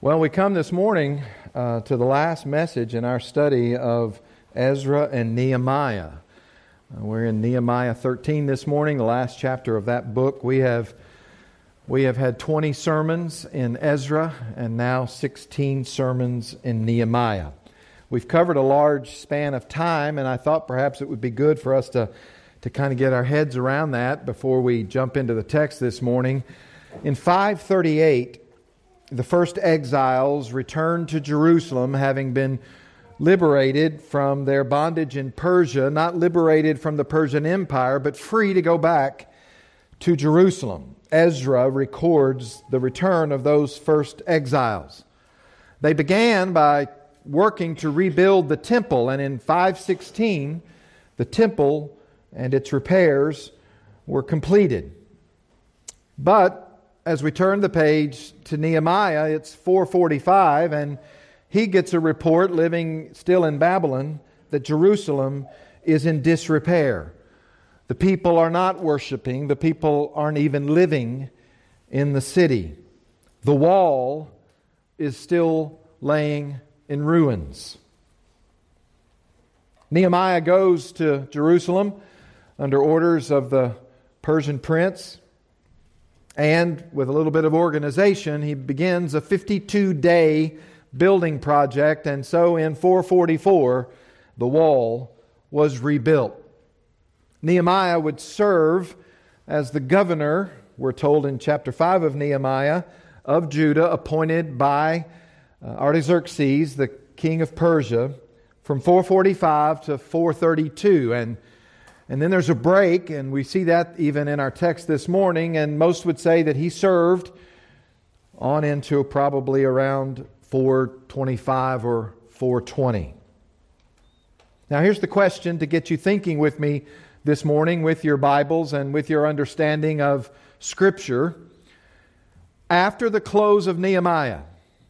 Well, we come this morning to the last message in our study of Ezra and Nehemiah. We're in Nehemiah 13 this morning, the last chapter of that book. We have had 20 sermons in Ezra and now 16 sermons in Nehemiah. We've covered a large span of time, and I thought perhaps it would be good for us to kind of get our heads around that before we jump into the text this morning. In 538, the first exiles returned to Jerusalem, having been liberated from their bondage in Persia, not liberated from the Persian Empire, but free to go back to Jerusalem. Ezra records the return of those first exiles. They began by working to rebuild the temple, and in 516, the temple and its repairs were completed. But as we turn the page to Nehemiah, it's 445, and he gets a report, living still in Babylon, that Jerusalem is in disrepair. The people are not worshiping. The people aren't even living in the city. The wall is still laying in ruins. Nehemiah goes to Jerusalem under orders of the Persian prince, and with a little bit of organization, he begins a 52-day building project, and so in 444, the wall was rebuilt. Nehemiah would serve as the governor, we're told in chapter 5 of Nehemiah, of Judah, appointed by Artaxerxes, the king of Persia, from 445 to 432. And then there's a break, and we see that even in our text this morning, and most would say that he served on into probably around 425 or 420. Now here's the question to get you thinking with me this morning with your Bibles and with your understanding of Scripture. After the close of Nehemiah,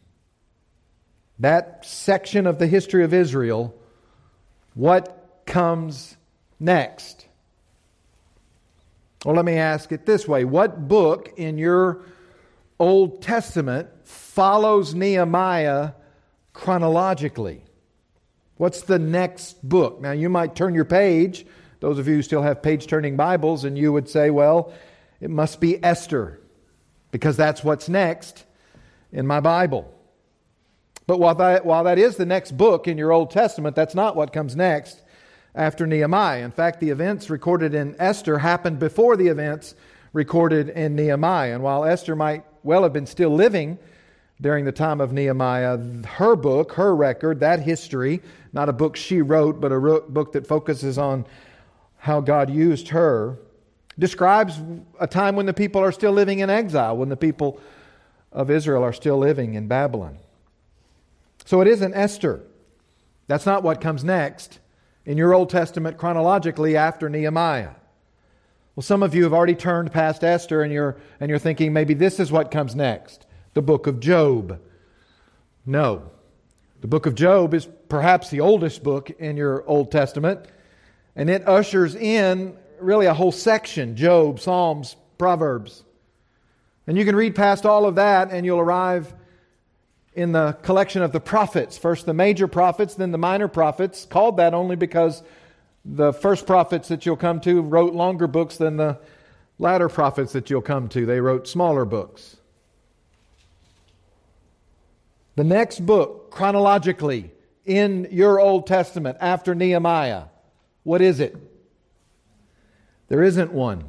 that section of the history of Israel, what comes next? Well, let me ask it this way. What book in your Old Testament follows Nehemiah chronologically? What's the next book? Now, you might turn your page, those of you who still have page-turning Bibles, and you would say, well, it must be Esther, because that's what's next in my Bible. But while that is the next book in your Old Testament, that's not what comes next after Nehemiah. In fact, the events recorded in Esther happened before the events recorded in Nehemiah. And while Esther might well have been still living during the time of Nehemiah, her book, her record, that history, not a book she wrote, but a book that focuses on how God used her, describes a time when the people are still living in exile, when the people of Israel are still living in Babylon. So it isn't Esther. That's not what comes next in your Old Testament chronologically after Nehemiah. Well, some of you have already turned past Esther and you're thinking maybe this is what comes next, the book of Job. No. The book of Job is perhaps the oldest book in your Old Testament, and it ushers in really a whole section, Job, Psalms, Proverbs. And you can read past all of that and you'll arrive in the collection of the prophets. First the major prophets, then the minor prophets, called that only because the first prophets that you'll come to wrote longer books than the latter prophets that you'll come to. They wrote smaller books. The next book, chronologically, in your Old Testament after Nehemiah, what is it? There isn't one.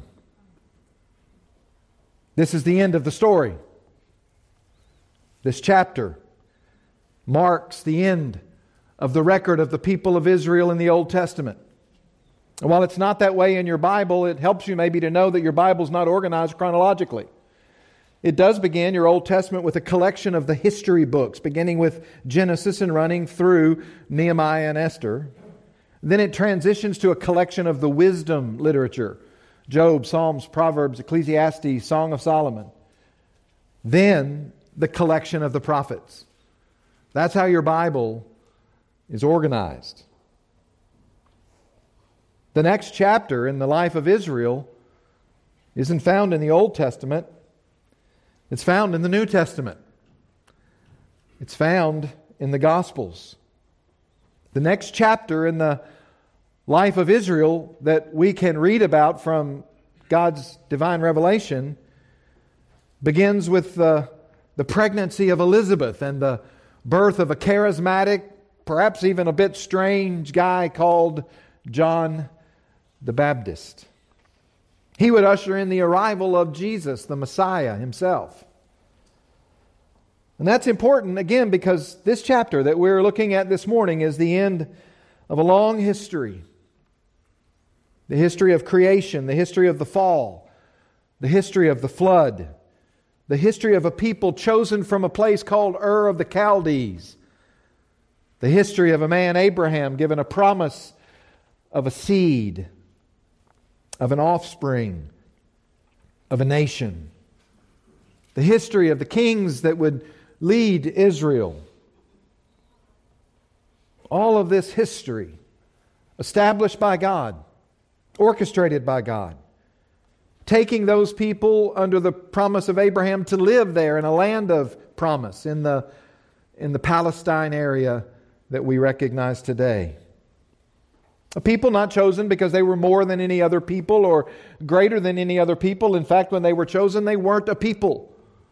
This is the end of the story. This chapter marks the end of the record of the people of Israel in the Old Testament. And while it's not that way in your Bible, it helps you maybe to know that your Bible's not organized chronologically. It does begin your Old Testament with a collection of the history books, beginning with Genesis and running through Nehemiah and Esther. Then it transitions to a collection of the wisdom literature, Job, Psalms, Proverbs, Ecclesiastes, Song of Solomon. Then the collection of the prophets. That's how your Bible is organized. The next chapter in the life of Israel isn't found in the Old Testament. It's found in the New Testament. It's found in the Gospels. The next chapter in the life of Israel that we can read about from God's divine revelation begins with the pregnancy of Elizabeth and the birth of a charismatic, perhaps even a bit strange guy called John the Baptist. He would usher in the arrival of Jesus, the Messiah himself. And that's important, again, because this chapter that we're looking at this morning is the end of a long history. The history of creation, the history of the fall, the history of the flood, the history of a people chosen from a place called Ur of the Chaldees, the history of a man, Abraham, given a promise of a seed, of an offspring, of a nation, the history of the kings that would lead Israel. All of this history established by God, orchestrated by God, taking those people under the promise of Abraham to live there in a land of promise in the Palestine area that we recognize today. A people not chosen because they were more than any other people or greater than any other people. In fact, when they were chosen, they weren't a people.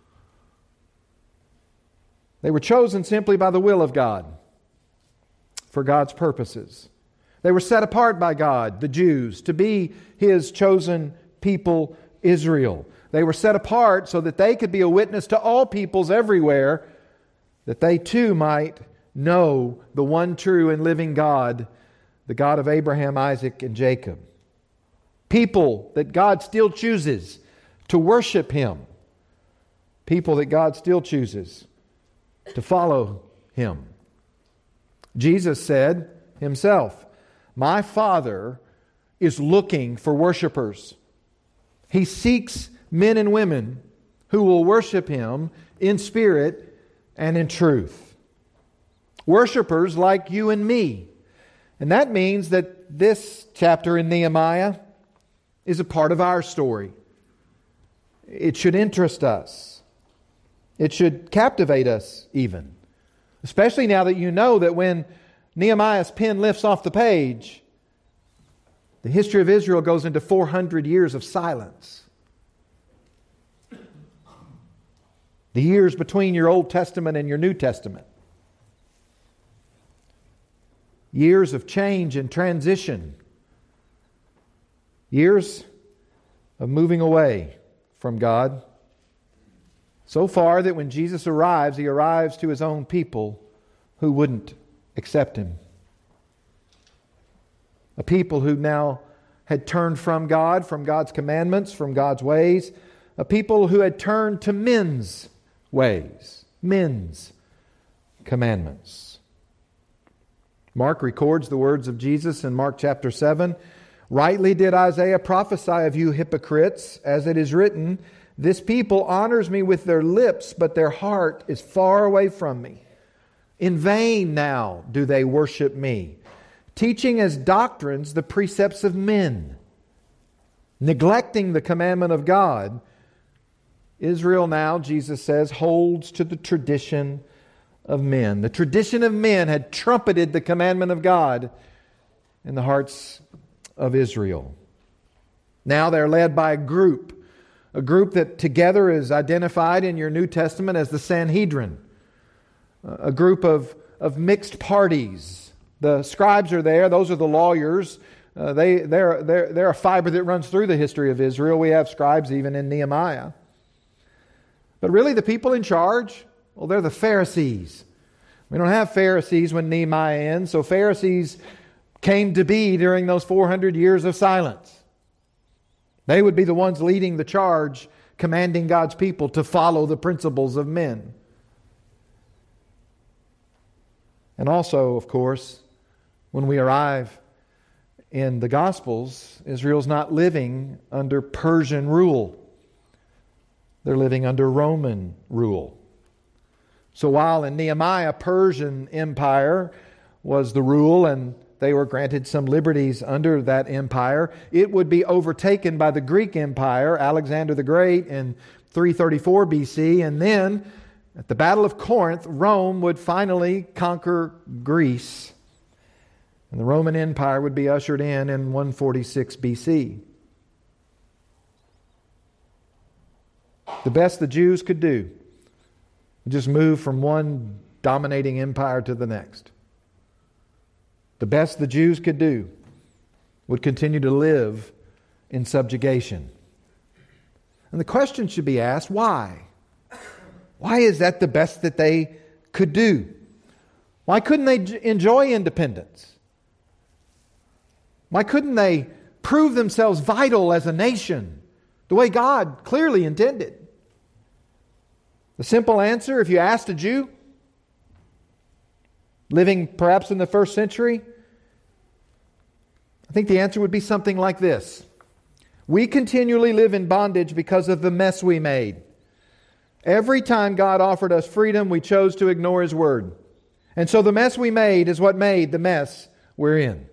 They were chosen simply by the will of God for God's purposes. They were set apart by God, the Jews, to be His chosen people, Israel. They were set apart so that they could be a witness to all peoples everywhere, that they too might know the one true and living God, the God of Abraham, Isaac, and Jacob. People that God still chooses to worship Him. People that God still chooses to follow Him. Jesus said Himself, "My Father is looking for worshipers. He seeks men and women who will worship Him in spirit and in truth." Worshipers like you and me. And that means that this chapter in Nehemiah is a part of our story. It should interest us. It should captivate us even. Especially now that you know that when Nehemiah's pen lifts off the page, the history of Israel goes into 400 years of silence. The years between your Old Testament and your New Testament. Years of change and transition. Years of moving away from God. So far that when Jesus arrives, He arrives to His own people who wouldn't accept Him. A people who now had turned from God, from God's commandments, from God's ways. A people who had turned to men's ways, men's commandments. Mark records the words of Jesus in Mark chapter 7. "Rightly did Isaiah prophesy of you hypocrites, as it is written, 'This people honors me with their lips, but their heart is far away from me. In vain now do they worship me, teaching as doctrines the precepts of men.'" Neglecting the commandment of God, Israel now, Jesus says, holds to the tradition of men. The tradition of men had trumpeted the commandment of God in the hearts of Israel. Now they're led by a group that together is identified in your New Testament as the Sanhedrin, a group of mixed parties. The scribes are there; those are the lawyers. They're a fiber that runs through the history of Israel. We have scribes even in Nehemiah. But really, the people in charge, well, they're the Pharisees. We don't have Pharisees when Nehemiah ends, so Pharisees came to be during those 400 years of silence. They would be the ones leading the charge, commanding God's people to follow the principles of men. And also, of course, when we arrive in the Gospels, Israel's not living under Persian rule. They're living under Roman rule. So while in Nehemiah, Persian Empire was the rule and they were granted some liberties under that empire, it would be overtaken by the Greek Empire, Alexander the Great in 334 BC, and then At the Battle of Corinth, Rome would finally conquer Greece, and the Roman Empire would be ushered in 146 BC. The best the Jews could do, just move from one dominating empire to the next. The best the Jews could do would continue to live in subjugation. And the question should be asked, why? Why is that the best that they could do? Why couldn't they enjoy independence? Why couldn't they prove themselves vital as a nation the way God clearly intended? The simple answer, if you asked a Jew living perhaps in the first century, I think the answer would be something like this. We continually live in bondage because of the mess we made. Every time God offered us freedom, we chose to ignore His Word. And so the mess we made is what made the mess we're in.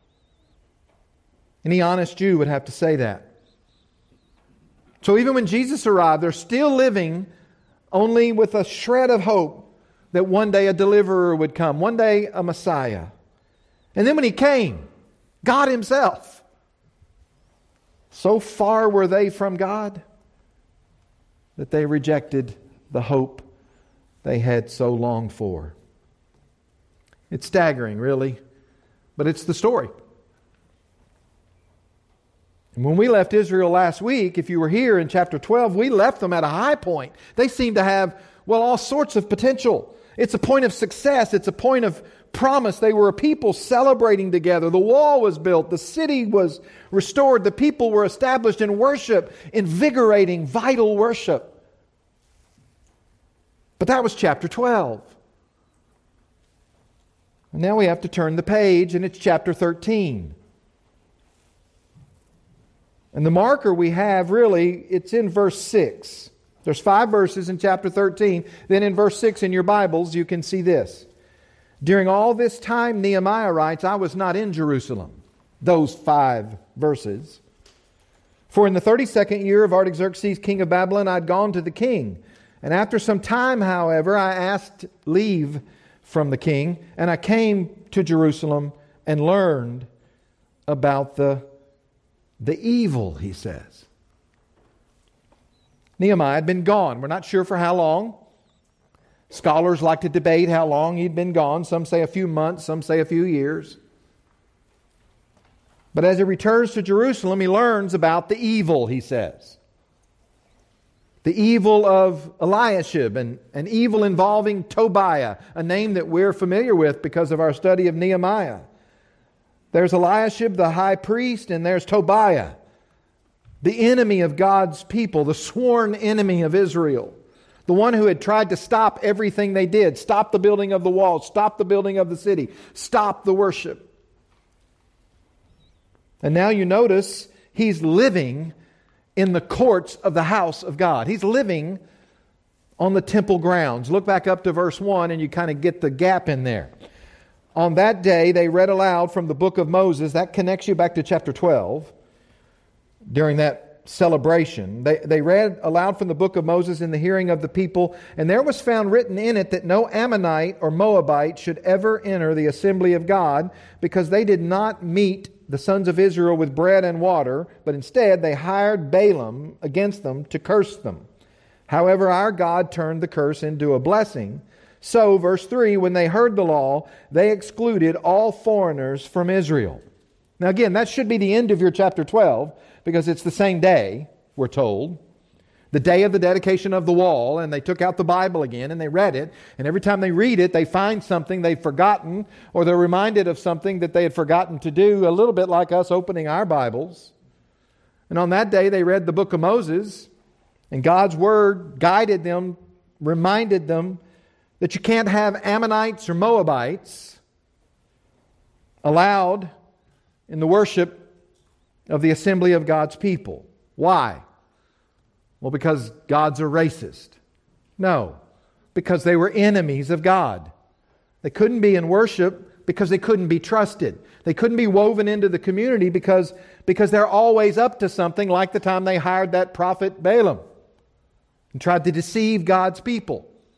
Any honest Jew would have to say that. So even when Jesus arrived, they're still living only with a shred of hope that one day a deliverer would come, one day a Messiah. And then when He came, God Himself, so far were they from God that they rejected the hope they had so longed for. It's staggering, really, but it's the story. And when we left Israel last week, if you were here in chapter 12, we left them at a high point. They seem to have, all sorts of potential. It's a point of success. It's a point of promise. They were a people celebrating together. The wall was built. The city was restored. The people were established in worship, invigorating, vital worship. But that was chapter 12. And now we have to turn the page, and it's chapter 13. And the marker we have, really, it's in verse 6. There's 5 verses in chapter 13. Then in verse 6 in your Bibles, you can see this. During all this time, Nehemiah writes, I was not in Jerusalem. Those 5 verses. For in the 32nd year of Artaxerxes, king of Babylon, I'd gone to the king. And after some time, however, I asked leave from the king, and I came to Jerusalem and learned about the evil, he says. Nehemiah had been gone. We're not sure for how long. Scholars like to debate how long he'd been gone. Some say a few months, some say a few years. But as he returns to Jerusalem, he learns about the evil, he says. The evil of Eliashib, and an evil involving Tobiah, a name that we're familiar with because of our study of Nehemiah. There's Eliashib, the high priest, and there's Tobiah, the enemy of God's people, the sworn enemy of Israel. The one who had tried to stop everything they did, stop the building of the wall, stop the building of the city, stop the worship. And now you notice he's living in the courts of the house of God. He's living on the temple grounds. Look back up to verse 1 and you kind of get the gap in there. On that day, they read aloud from the book of Moses. That connects you back to chapter 12. During that celebration, they read aloud from the book of Moses in the hearing of the people. And there was found written in it that no Ammonite or Moabite should ever enter the assembly of God, because they did not meet the sons of Israel with bread and water, but instead they hired Balaam against them to curse them. However, our God turned the curse into a blessing. So, verse 3, when they heard the law, they excluded all foreigners from Israel. Now again, that should be the end of your chapter 12, because it's the same day, we're told. The day of the dedication of the wall, and they took out the Bible again and they read it. And every time they read it, they find something they've forgotten, or they're reminded of something that they had forgotten to do, a little bit like us opening our Bibles. And on that day, they read the book of Moses, and God's Word guided them, reminded them that you can't have Ammonites or Moabites allowed in the worship of the assembly of God's people. Why? Well, because God's a racist. No, because they were enemies of God. They couldn't be in worship because they couldn't be trusted. They couldn't be woven into the community because they're always up to something, like the time they hired that prophet Balaam and tried to deceive God's people.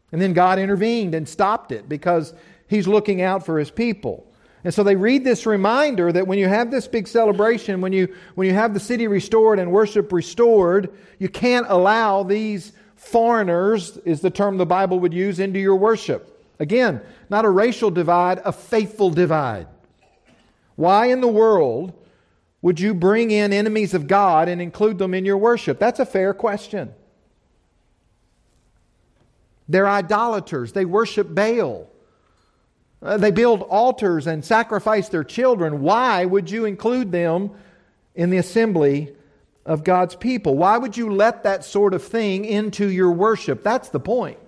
And then God intervened and stopped it because He's looking out for His people. And so they read this reminder that when you have this big celebration, when you have the city restored and worship restored, you can't allow these foreigners, is the term the Bible would use, into your worship. Again, not a racial divide, a faithful divide. Why in the world would you bring in enemies of God and include them in your worship? That's a fair question. They're idolaters. They worship Baal. They build altars and sacrifice their children. Why would you include them in the assembly of God's people? Why would you let that sort of thing into your worship? That's the point.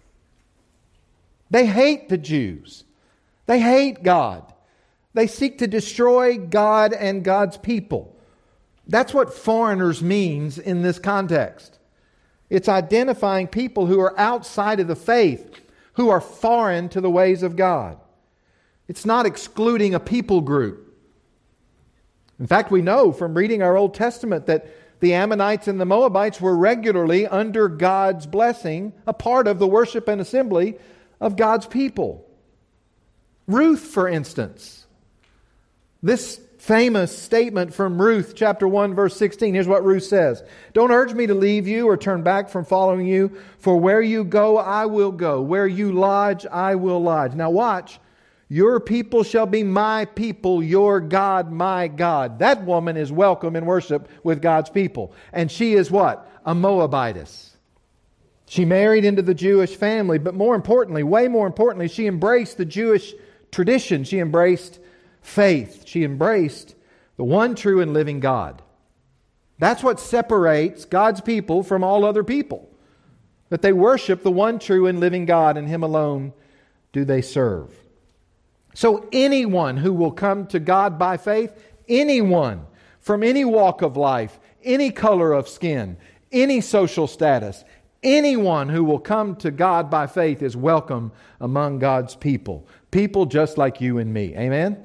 They hate the Jews. They hate God. They seek to destroy God and God's people. That's what foreigners means in this context. It's identifying people who are outside of the faith, who are foreign to the ways of God. It's not excluding a people group. In fact, we know from reading our Old Testament that the Ammonites and the Moabites were regularly, under God's blessing, a part of the worship and assembly of God's people. Ruth, for instance. This famous statement from Ruth chapter 1 verse 16. Here's what Ruth says. Don't urge me to leave you or turn back from following you, for where you go, I will go. Where you lodge, I will lodge. Now watch. Your people shall be my people, your God, my God. That woman is welcome in worship with God's people. And she is what? A Moabitess. She married into the Jewish family, but more importantly, way more importantly, she embraced the Jewish tradition. She embraced faith. She embraced the one true and living God. That's what separates God's people from all other people. That they worship the one true and living God, and Him alone do they serve. So anyone who will come to God by faith, anyone from any walk of life, any color of skin, any social status, anyone who will come to God by faith is welcome among God's people. People just like you and me. Amen?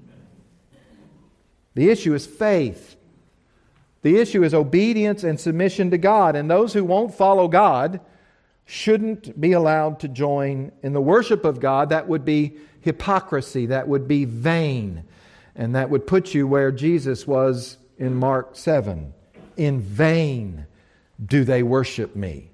The issue is faith. The issue is obedience and submission to God. And those who won't follow God shouldn't be allowed to join in the worship of God. That would be hypocrisy. That would be vain. And that would put you where Jesus was in Mark 7. In vain do they worship me.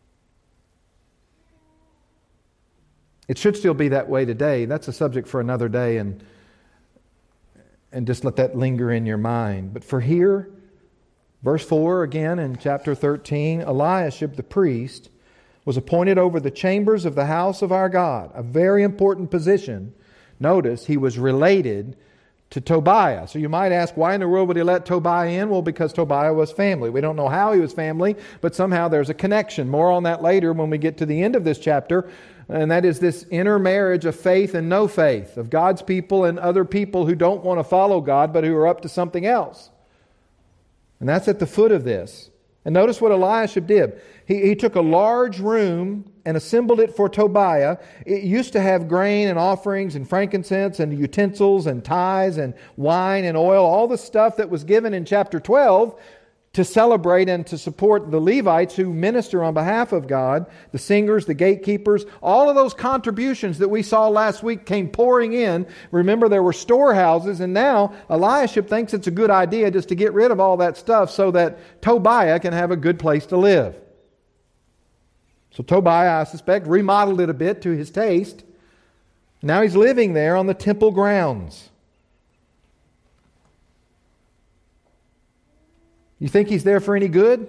It should still be that way today. That's a subject for another day, and just let that linger in your mind. But for here, verse 4 again in chapter 13, Eliashib the priest was appointed over the chambers of the house of our God, a very important position. Notice, he was related to Tobiah. So you might ask, why in the world would he let Tobiah in? Well, because Tobiah was family. We don't know how he was family, but somehow there's a connection. More on that later when we get to the end of this chapter. And that is this intermarriage of faith and no faith, of God's people and other people who don't want to follow God, but who are up to something else. And that's at the foot of this. And notice what Eliashib did. He took a large room and assembled it for Tobiah. It used to have grain and offerings and frankincense and utensils and tithes and wine and oil, all the stuff that was given in chapter 12 to celebrate and to support the Levites who minister on behalf of God, the singers, the gatekeepers. All of those contributions that we saw last week came pouring in. Remember, there were storehouses, and now Eliashib thinks it's a good idea just to get rid of all that stuff so that Tobiah can have a good place to live. So Tobiah, I suspect, remodeled it a bit to his taste. Now he's living there on the temple grounds. You think he's there for any good?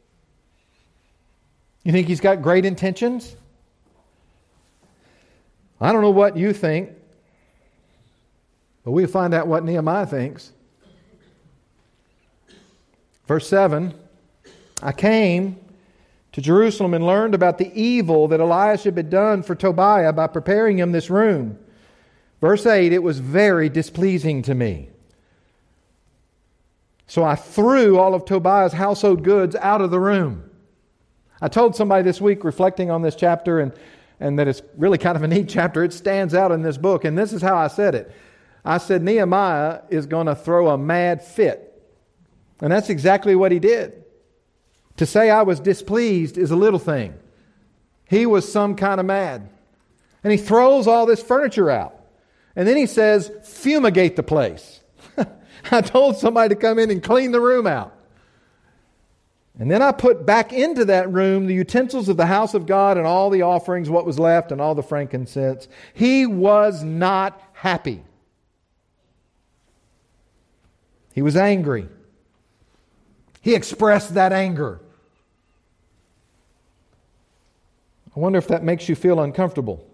You think he's got great intentions? I don't know what you think, but we'll find out what Nehemiah thinks. Verse 7, I came to Jerusalem and learned about the evil that Eliashib had done for Tobiah by preparing him this room. Verse 8, it was very displeasing to me. So I threw all of Tobiah's household goods out of the room. I told somebody this week, reflecting on this chapter, and that it's really kind of a neat chapter. It stands out in this book, and this is how I said it. I said, Nehemiah is going to throw a mad fit. And that's exactly what he did. To say I was displeased is a little thing. He was some kind of mad. And he throws all this furniture out. And then he says, fumigate the place. I told somebody to come in and clean the room out. And then I put back into that room the utensils of the house of God and all the offerings, what was left, and all the frankincense. He was not happy. He was angry. He expressed that anger. I wonder if that makes you feel uncomfortable.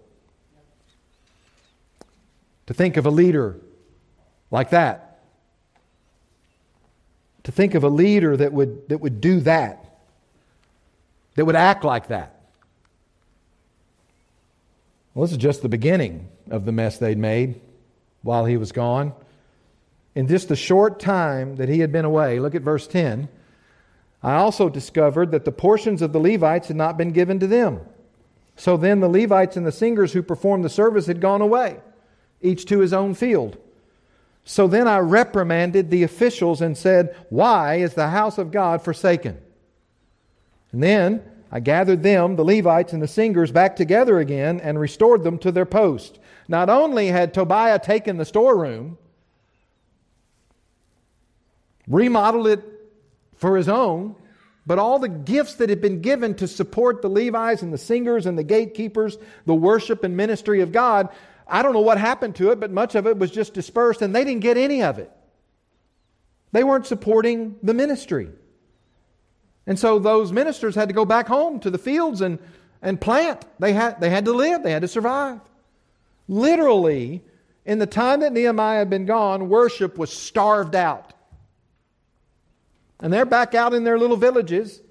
To think of a leader like that. To think of a leader that would do that. That would act like that. Well, this is just the beginning of the mess they'd made while he was gone. In just the short time that he had been away, look at verse 10. I also discovered that the portions of the Levites had not been given to them. So then the Levites and the singers who performed the service had gone away, each to his own field. So then I reprimanded the officials and said, why is the house of God forsaken? And then I gathered them, the Levites and the singers, back together again and restored them to their post. Not only had Tobiah taken the storeroom, remodeled it for his own, but all the gifts that had been given to support the Levites and the singers and the gatekeepers, the worship and ministry of God, I don't know what happened to it, but much of it was just dispersed and they didn't get any of it. They weren't supporting the ministry. And so those ministers had to go back home to the fields and plant. They had to live. They had to survive. Literally, in the time that Nehemiah had been gone, worship was starved out. And they're back out in their little villages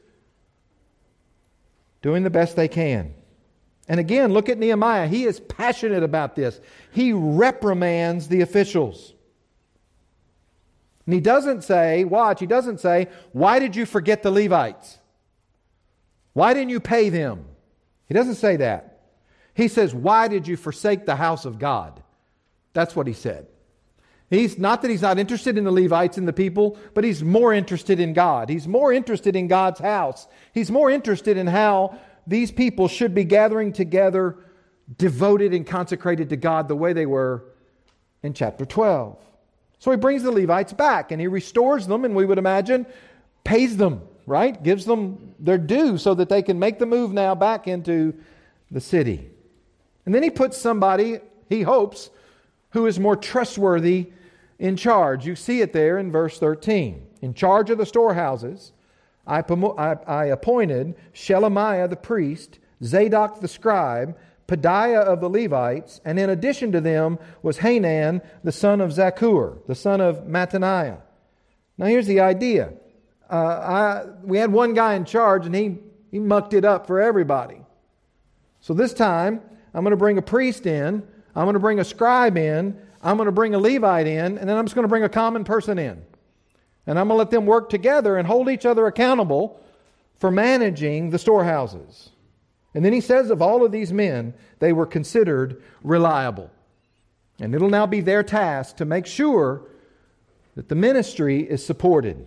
doing the best they can. And again, look at Nehemiah. He is passionate about this. He reprimands the officials. And he doesn't say, watch, he doesn't say, why did you forget the Levites? Why didn't you pay them? He doesn't say that. He says, why did you forsake the house of God? That's what he said. He's not that he's not interested in the Levites and the people, but he's more interested in God. He's more interested in God's house. He's more interested in how these people should be gathering together, devoted and consecrated to God the way they were in chapter 12. So he brings the Levites back and he restores them, and we would imagine pays them, right? Gives them their due so that they can make the move now back into the city. And then he puts somebody, he hopes, who is more trustworthy in charge. You see it there in verse 13. In charge of the storehouses, I appointed Shelemiah the priest, Zadok the scribe, Pedaiah of the Levites, and in addition to them was Hanan the son of Zakkur, the son of Mattaniah. Now here's the idea. We had one guy in charge and he mucked it up for everybody. So this time, I'm going to bring a priest in, I'm going to bring a scribe in, I'm going to bring a Levite in, and then I'm just going to bring a common person in. And I'm going to let them work together and hold each other accountable for managing the storehouses. And then he says of all of these men, they were considered reliable. And it'll now be their task to make sure that the ministry is supported.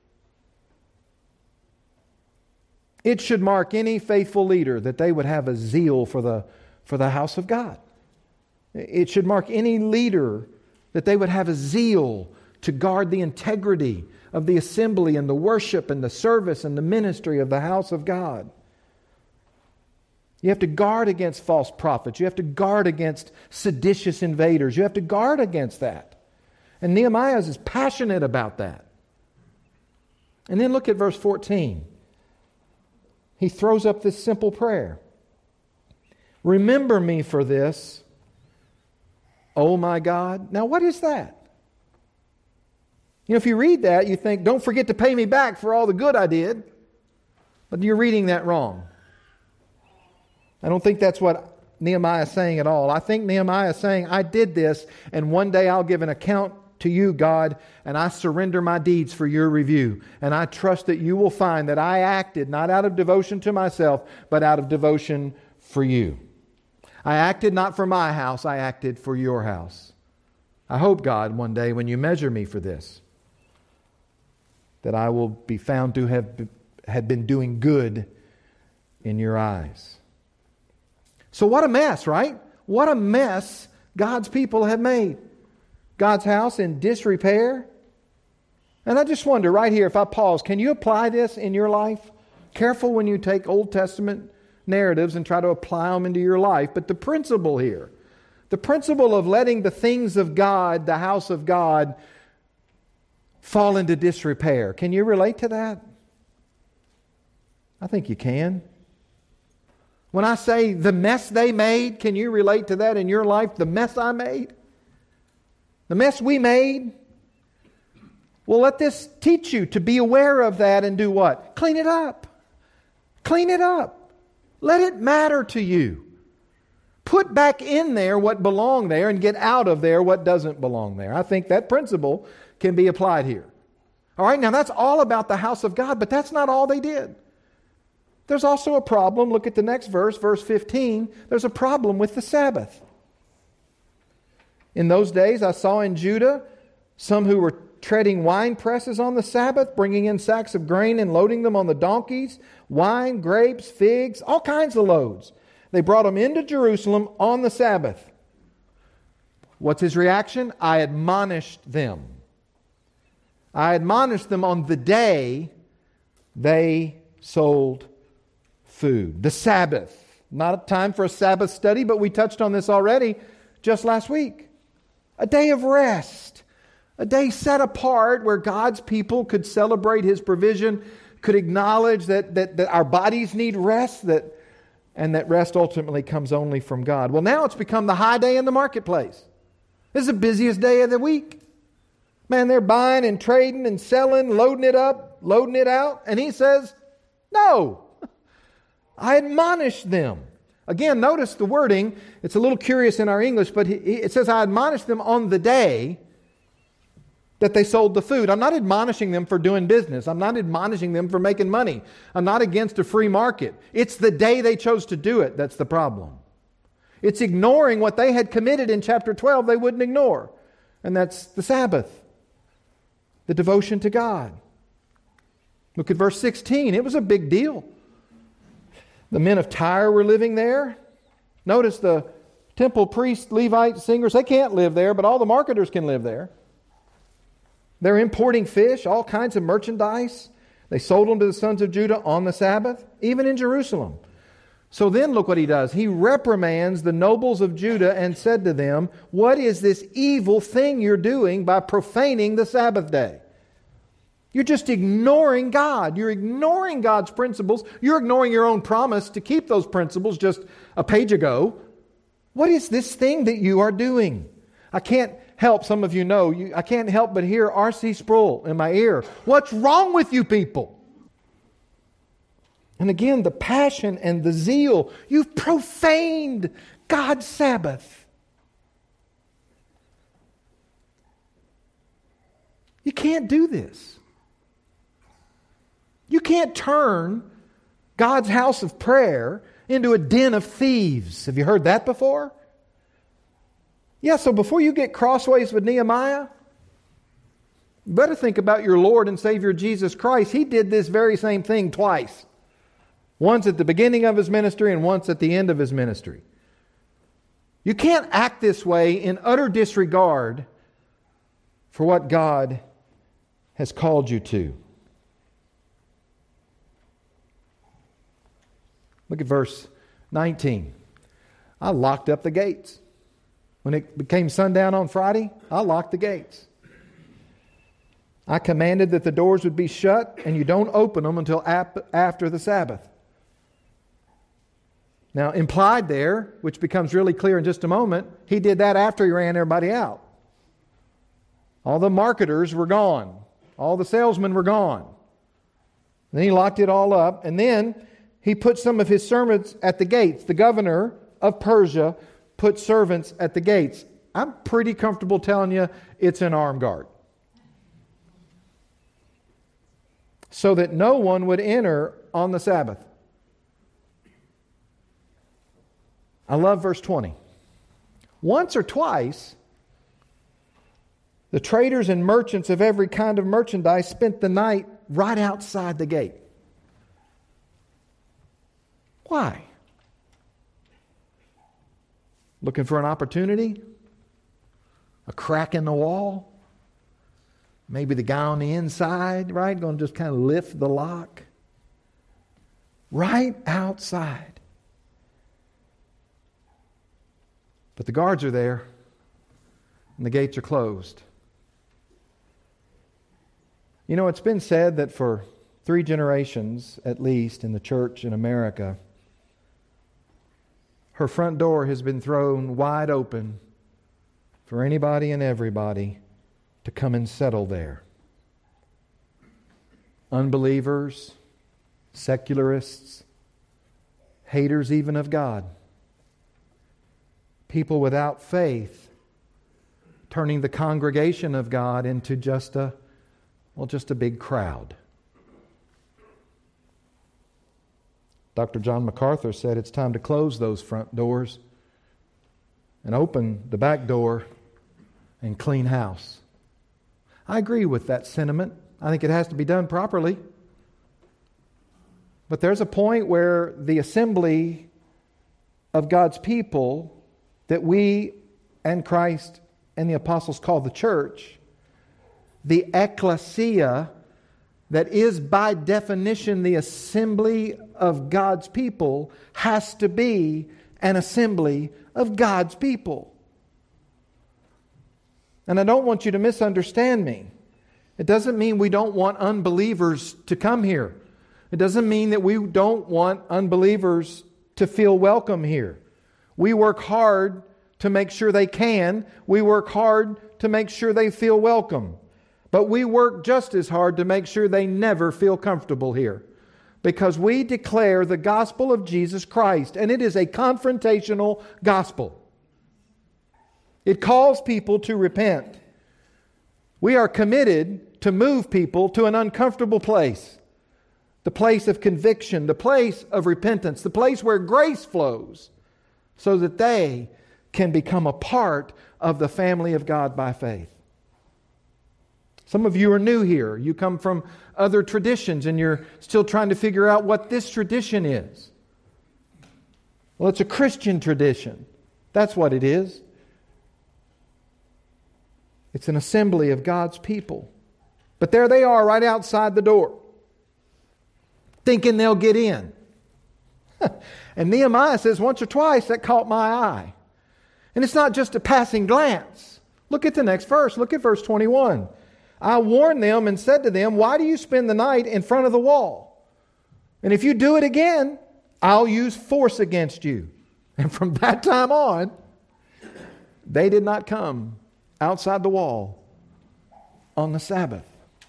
It should mark any faithful leader that they would have a zeal for the house of God. It should mark any leader that they would have a zeal to guard the integrity of the assembly and the worship and the service and the ministry of the house of God. You have to guard against false prophets. You have to guard against seditious invaders. You have to guard against that. And Nehemiah is passionate about that. And then look at verse 14. He throws up this simple prayer. Remember me for this, oh my God. Now what is that? You know, if you read that, you think, don't forget to pay me back for all the good I did. But you're reading that wrong. I don't think that's what Nehemiah is saying at all. I think Nehemiah is saying, I did this, and one day I'll give an account to you, God, and I surrender my deeds for your review. And I trust that you will find that I acted not out of devotion to myself, but out of devotion for you. I acted not for my house, I acted for your house. I hope, God, one day when you measure me for this, that I will be found to have been doing good in your eyes. So what a mess, right? What a mess God's people have made. God's house in disrepair. And I just wonder right here, if I pause, can you apply this in your life? Careful when you take Old Testament narratives and try to apply them into your life. But the principle here, the principle of letting the things of God, the house of God, fall into disrepair. Can you relate to that? I think you can. When I say the mess they made, can you relate to that in your life? The mess I made? The mess we made? Well, let this teach you to be aware of that and do what? Clean it up. Clean it up. Let it matter to you. Put back in there what belonged there and get out of there what doesn't belong there. I think that principle can be applied here. All right, now that's all about the house of God, but that's not all they did. There's also a problem. Look at the next verse, verse 15. There's a problem with the Sabbath. In those days I saw in Judah some who were treading wine presses on the Sabbath, bringing in sacks of grain and loading them on the donkeys, wine, grapes, figs, all kinds of loads. They brought them into Jerusalem on the Sabbath. What's his reaction? I admonished them. I admonished them on the day they sold food. The Sabbath. Not a time for a Sabbath study, but we touched on this already just last week. A day of rest. A day set apart where God's people could celebrate His provision, could acknowledge that our bodies need rest, and that rest ultimately comes only from God. Well, now it's become the high day in the marketplace. This is the busiest day of the week. Man, they're buying and trading and selling, loading it up, loading it out. And He says, no, I admonish them. Again, notice the wording. It's a little curious in our English, but it says, I admonish them on the day that they sold the food. I'm not admonishing them for doing business. I'm not admonishing them for making money. I'm not against a free market. It's the day they chose to do it that's the problem. It's ignoring what they had committed in chapter 12 they wouldn't ignore. And that's the Sabbath, the devotion to God. Look at verse 16. It was a big deal. The men of Tyre were living there. Notice the temple priests, Levites, singers, they can't live there, but all the marketers can live there. They're importing fish, all kinds of merchandise. They sold them to the sons of Judah on the Sabbath, even in Jerusalem. So then look what he does. He reprimands the nobles of Judah and said to them, what is this evil thing you're doing by profaning the Sabbath day? You're just ignoring God. You're ignoring God's principles. You're ignoring your own promise to keep those principles just a page ago. What is this thing that you are doing? I can't help, some of you know, I can't help but hear R.C. Sproul in my ear. What's wrong with you people? And again, the passion and the zeal. You've profaned God's Sabbath. You can't do this. You can't turn God's house of prayer into a den of thieves. Have you heard that before? Yeah, so before you get crossways with Nehemiah, you better think about your Lord and Savior Jesus Christ. He did this very same thing twice. Once at the beginning of His ministry and once at the end of His ministry. You can't act this way in utter disregard for what God has called you to. Look at verse 19. I locked up the gates. When it became sundown on Friday, I locked the gates. I commanded that the doors would be shut and you don't open them until after the Sabbath. Now, implied there, which becomes really clear in just a moment, He did that after He ran everybody out. All the marketers were gone. All the salesmen were gone. Then He locked it all up, and then He put some of His servants at the gates. The governor of Persia put servants at the gates. I'm pretty comfortable telling you it's an armed guard. So that no one would enter on the Sabbath. I love verse 20. Once or twice, the traders and merchants of every kind of merchandise spent the night right outside the gate. Why? Looking for an opportunity? A crack in the wall? Maybe the guy on the inside, right? Going to just kind of lift the lock. Right outside. But the guards are there, and the gates are closed. You know, it's been said that for 3 generations, at least, in the church in America, her front door has been thrown wide open for anybody and everybody to come and settle there. Unbelievers, secularists, haters even of God, people without faith, turning the congregation of God into just a big crowd. Dr. John MacArthur said it's time to close those front doors and open the back door and clean house. I agree with that sentiment. I think it has to be done properly. But there's a point where the assembly of God's people that we and Christ and the apostles call the church, the ecclesia, that is by definition the assembly of God's people, has to be an assembly of God's people. And I don't want you to misunderstand me. It doesn't mean we don't want unbelievers to come here. It doesn't mean that we don't want unbelievers to feel welcome here. We work hard to make sure they can. We work hard to make sure they feel welcome. But we work just as hard to make sure they never feel comfortable here. Because we declare the gospel of Jesus Christ, and it is a confrontational gospel. It calls people to repent. We are committed to move people to an uncomfortable place. The place of conviction, the place of repentance, the place where grace flows, so that they can become a part of the family of God by faith. Some of you are new here. You come from other traditions and you're still trying to figure out what this tradition is. Well, it's a Christian tradition. That's what it is. It's an assembly of God's people. But there they are right outside the door, thinking they'll get in. And Nehemiah says once or twice that caught my eye. And it's not just a passing glance. Look at the next verse. Look at verse 21. I warned them and said to them, why do you spend the night in front of the wall? And if you do it again, I'll use force against you. And from that time on, they did not come outside the wall on the Sabbath.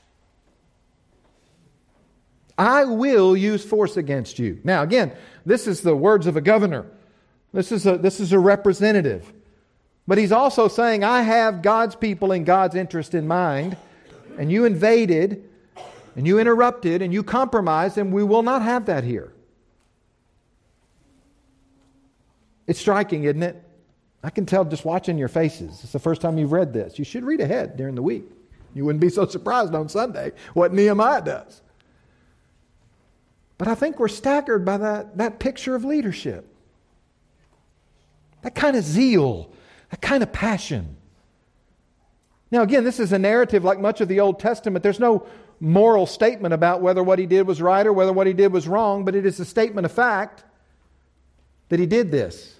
I will use force against you. Now again, this is the words of a governor. This is a representative. But he's also saying, I have God's people and God's interest in mind. And you invaded, and you interrupted, and you compromised, and we will not have that here. It's striking, isn't it? I can tell just watching your faces. It's the first time you've read this. You should read ahead during the week. You wouldn't be so surprised on Sunday what Nehemiah does. But I think we're staggered by that picture of leadership. That kind of zeal, that kind of passion. Now again, this is a narrative like much of the Old Testament. There's no moral statement about whether what he did was right or whether what he did was wrong, but it is a statement of fact that he did this.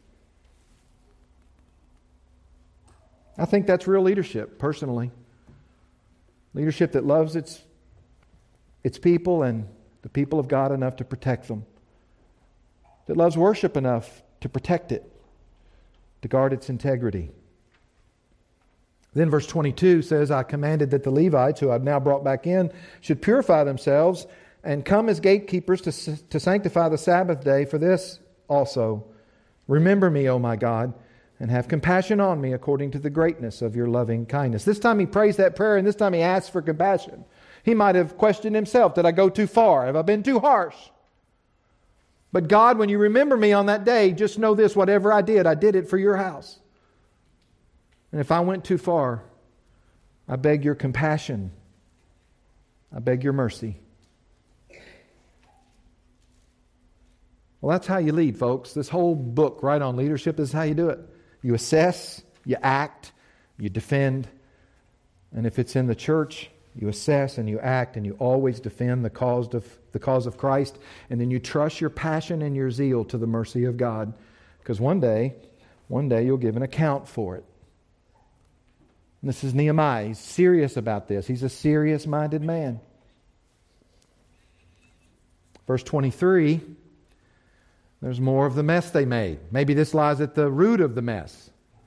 I think that's real leadership, personally. Leadership that loves its people and the people of God enough to protect them. That loves worship enough to protect it, to guard its integrity. Then verse 22 says, I commanded that the Levites, who I've now brought back in, should purify themselves and come as gatekeepers to sanctify the Sabbath day. For this also, remember me, O my God, and have compassion on me according to the greatness of your loving kindness. This time he prays that prayer, and this time he asks for compassion. He might have questioned himself, did I go too far? Have I been too harsh? But God, when you remember me on that day, just know this, whatever I did it for your house. And if I went too far, I beg your compassion. I beg your mercy. Well, that's how you lead, folks. This whole book, right on leadership, is how you do it. You assess, you act, you defend. And if it's in the church, you assess and you act and you always defend the cause of Christ. And then you trust your passion and your zeal to the mercy of God. Because one day you'll give an account for it. And this is Nehemiah. He's serious about this. He's a serious-minded man. Verse 23, there's more of the mess they made. Maybe this lies at the root of the mess.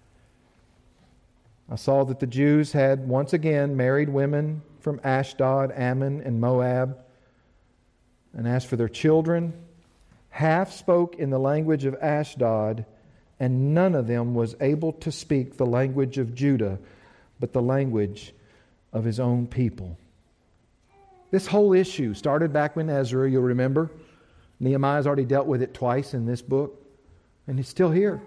I saw that the Jews had once again married women from Ashdod, Ammon, and Moab. And as for their children, half spoke in the language of Ashdod, and none of them was able to speak the language of Judah, but the language of his own people. This whole issue started back when Ezra, you'll remember. Nehemiah's already dealt with it twice in this book, and it's still here.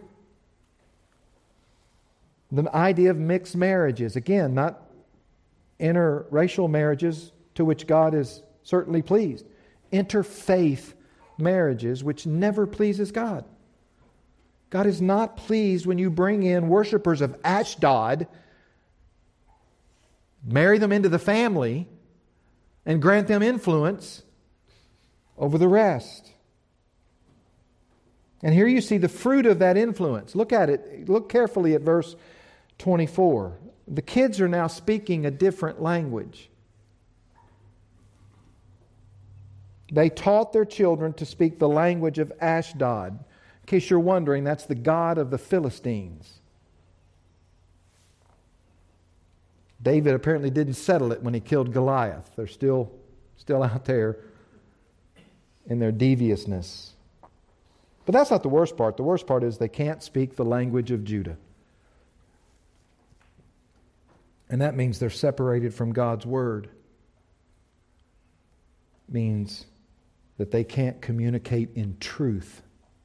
The idea of mixed marriages, again, not interracial marriages to which God is certainly pleased. Interfaith marriages, which never pleases God. God is not pleased when you bring in worshipers of Ashdod, marry them into the family, and grant them influence over the rest. And here you see the fruit of that influence. Look at it. Look carefully at verse 24. The kids are now speaking a different language. They taught their children to speak the language of Ashdod. In case you're wondering, that's the god of the Philistines. David apparently didn't settle it when he killed Goliath. They're still out there in their deviousness. But that's not the worst part. The worst part is they can't speak the language of Judah. And that means they're separated from God's Word. It means that they can't communicate in truth.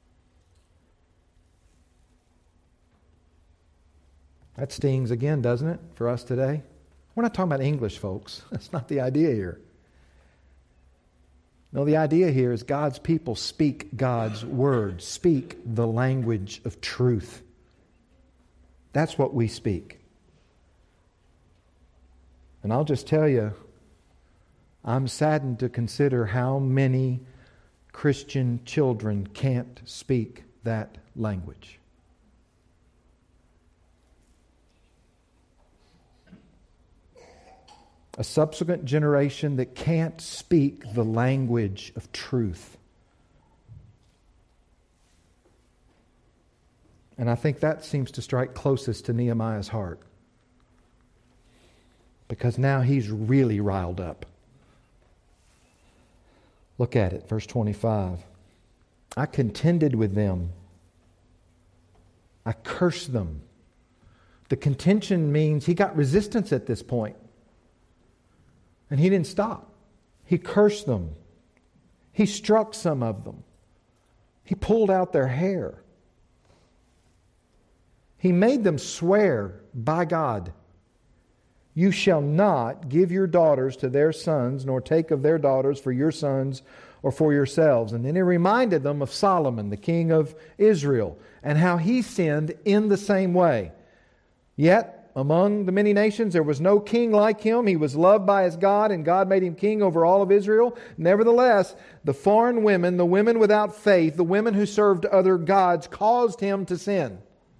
That stings again, doesn't it, for us today? We're not talking about English, folks. That's not the idea here. No, the idea here is God's people speak God's Word, speak the language of truth. That's what we speak. And I'll just tell you, I'm saddened to consider how many Christian children can't speak that language. A subsequent generation that can't speak the language of truth. And I think that seems to strike closest to Nehemiah's heart. Because now he's really riled up. Look at it, verse 25. I contended with them. I cursed them. The contention means he got resistance at this point. And he didn't stop. He cursed them. He struck some of them. He pulled out their hair. He made them swear by God, you shall not give your daughters to their sons, nor take of their daughters for your sons or for yourselves. And then he reminded them of Solomon, the king of Israel, and how he sinned in the same way. Yet, among the many nations, there was no king like him. He was loved by his God, and God made him king over all of Israel. Nevertheless, the foreign women, the women without faith, the women who served other gods, caused him to sin.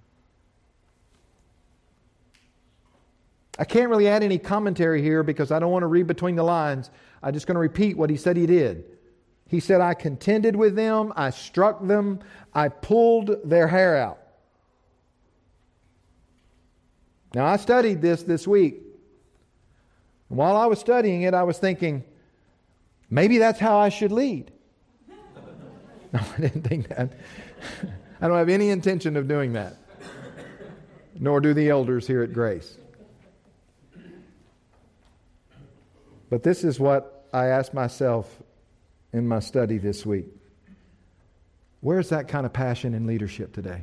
I can't really add any commentary here because I don't want to read between the lines. I'm just going to repeat what he said he did. He said, I contended with them, I struck them, I pulled their hair out. Now, I studied this week. And while I was studying it, I was thinking, maybe that's how I should lead. No, I didn't think that. I don't have any intention of doing that. Nor do the elders here at Grace. But this is what I asked myself in my study this week. Where's that kind of passion in leadership today?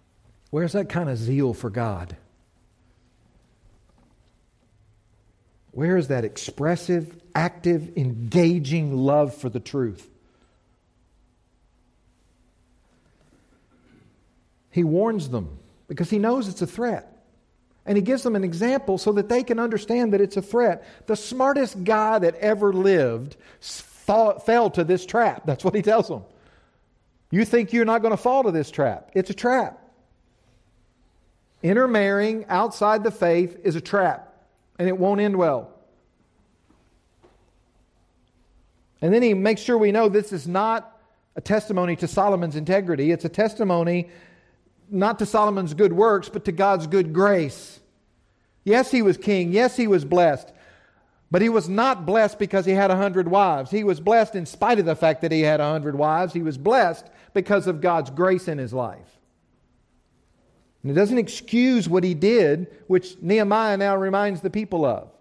Where's that kind of zeal for God? Where is that expressive, active, engaging love for the truth? He warns them because he knows it's a threat. And he gives them an example so that they can understand that it's a threat. The smartest guy that ever lived fell to this trap. That's what he tells them. You think you're not going to fall to this trap. It's a trap. Intermarrying outside the faith is a trap, and it won't end well. And then he makes sure we know this is not a testimony to Solomon's integrity. It's a testimony not to Solomon's good works, but to God's good grace. Yes, he was king. Yes, he was blessed. But he was not blessed because he had 100 wives. He was blessed in spite of the fact that he had 100 wives. He was blessed because of God's grace in his life. And it doesn't excuse what he did, which Nehemiah now reminds the people of.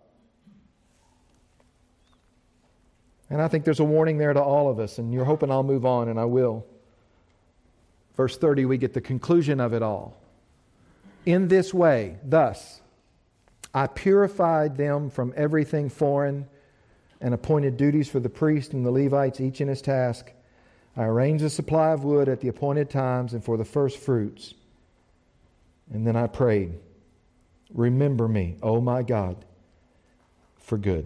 And I think there's a warning there to all of us, and you're hoping I'll move on, and I will. Verse 30, we get the conclusion of it all. In this way, thus, I purified them from everything foreign and appointed duties for the priest and the Levites, each in his task. I arranged the supply of wood at the appointed times and for the first fruits. And then I prayed, remember me, O my God, for good.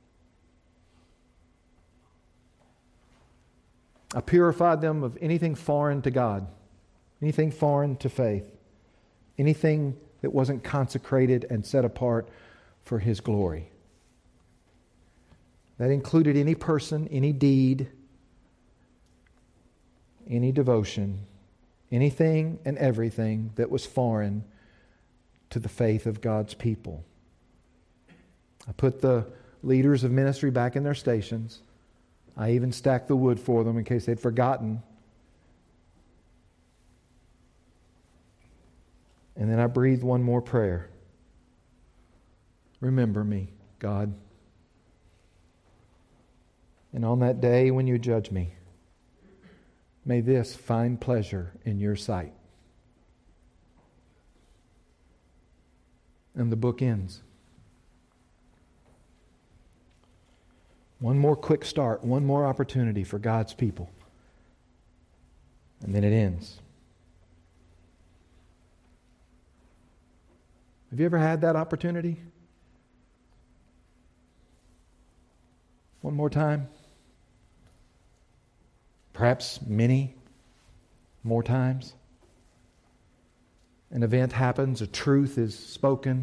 I purified them of anything foreign to God, anything foreign to faith, anything that wasn't consecrated and set apart for His glory. That included any person, any deed, any devotion, anything and everything that was foreign to the faith of God's people. I put the leaders of ministry back in their stations. I even stacked the wood for them in case they'd forgotten. And then I breathed one more prayer. Remember me, God. And on that day when you judge me, may this find pleasure in your sight. And the book ends. One more quick start, one more opportunity for God's people. And then it ends. Have you ever had that opportunity? One more time? Perhaps many more times? An event happens, a truth is spoken,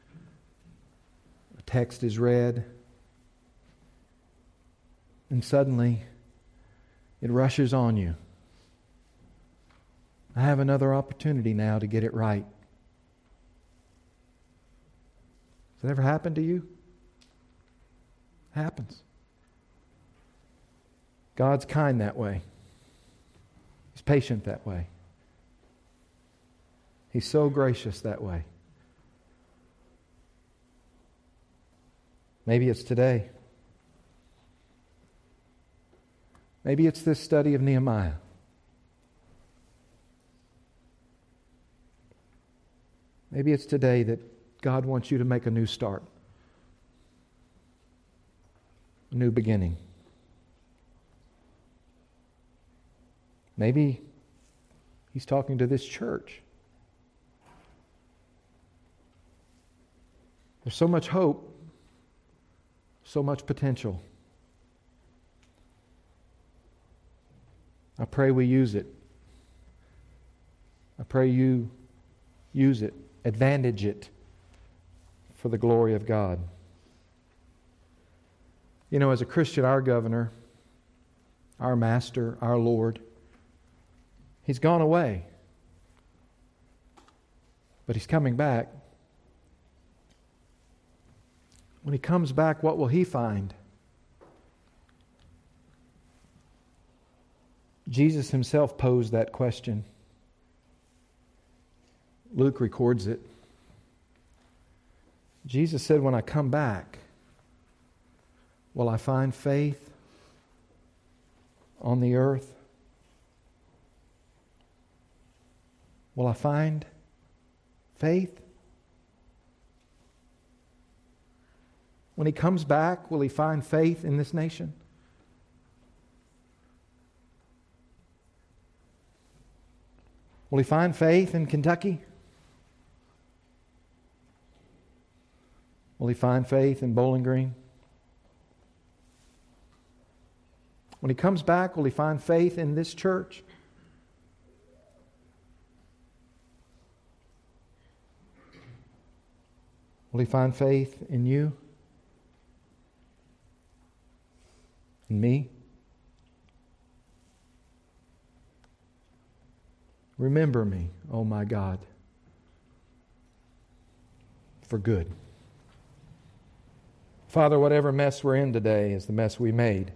a text is read, and suddenly it rushes on you. I have another opportunity now to get it right. Has that ever happened to you? It happens. God's kind that way. He's patient that way. He's so gracious that way. Maybe it's today. Maybe it's this study of Nehemiah. Maybe it's today that God wants you to make a new start, a new beginning. Maybe He's talking to this church. There's so much hope, so much potential. I pray we use it. I pray you use it, advantage it for the glory of God. You know, as a Christian, our governor, our master, our Lord, He's gone away. But He's coming back. When He comes back, what will He find? Jesus Himself posed that question. Luke records it. Jesus said, when I come back, will I find faith on the earth? Will I find faith? When He comes back, will He find faith in this nation? Will He find faith in Kentucky? Will He find faith in Bowling Green? When He comes back, will He find faith in this church? Will He find faith in you? In me? Remember me, oh my God, for good. Father, whatever mess we're in today is the mess we made.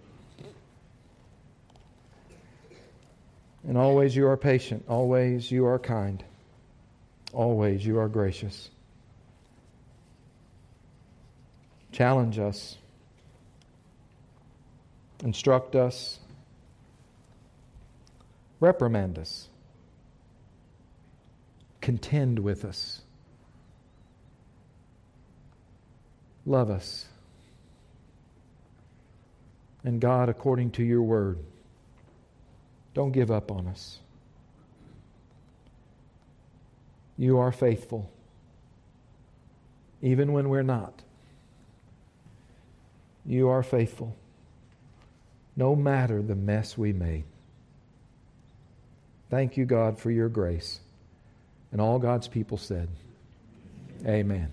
And always You are patient. Always You are kind. Always You are gracious. Challenge us. Instruct us. Reprimand us. Contend with us. Love us. And God, according to Your word, don't give up on us. You are faithful, even when we're not. You are faithful, no matter the mess we made. Thank You, God, for Your grace. And all God's people said, Amen.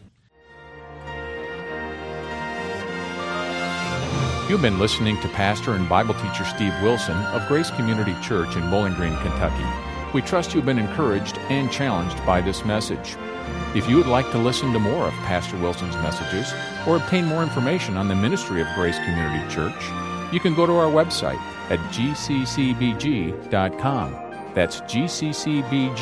You've been listening to Pastor and Bible teacher Steve Wilson of Grace Community Church in Bowling Green, Kentucky. We trust you've been encouraged and challenged by this message. If you would like to listen to more of Pastor Wilson's messages or obtain more information on the ministry of Grace Community Church, you can go to our website at gccbg.com. That's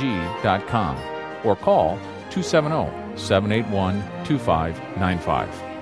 gccbg.com. Or call 270-781-2595.